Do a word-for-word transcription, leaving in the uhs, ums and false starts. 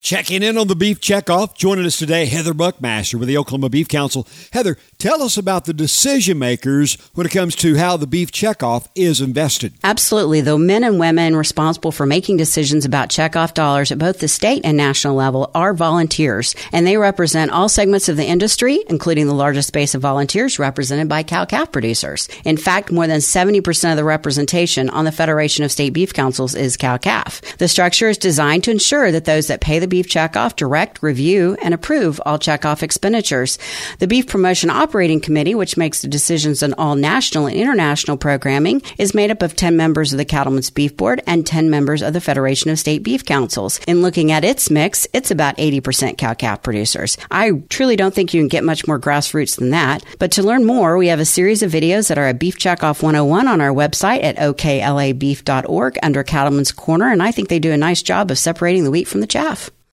Checking in on the Beef Checkoff. Joining us today, Heather Buckmaster with the Oklahoma Beef Council. Heather, tell us about the decision makers when it comes to how the Beef Checkoff is invested. Absolutely. The men and women responsible for making decisions about checkoff dollars at both the state and national level are volunteers, and they represent all segments of the industry, including the largest base of volunteers represented by cow-calf producers. In fact, more than seventy percent of the representation on the Federation of State Beef Councils is cow-calf. The structure is designed to ensure that those that pay the beef checkoff direct, review, and approve all checkoff expenditures. The Beef Promotion Operating Committee, which makes the decisions on all national and international programming, is made up of ten members of the Cattlemen's Beef Board and ten members of the Federation of State Beef Councils. In looking at its mix, it's about eighty percent cow-calf producers. I truly don't think you can get much more grassroots than that. But to learn more, we have a series of videos that are at Beef Checkoff one oh one on our website at O K L A beef dot org under Cattlemen's Corner, and I think they do a nice job of separating the wheat from the chaff.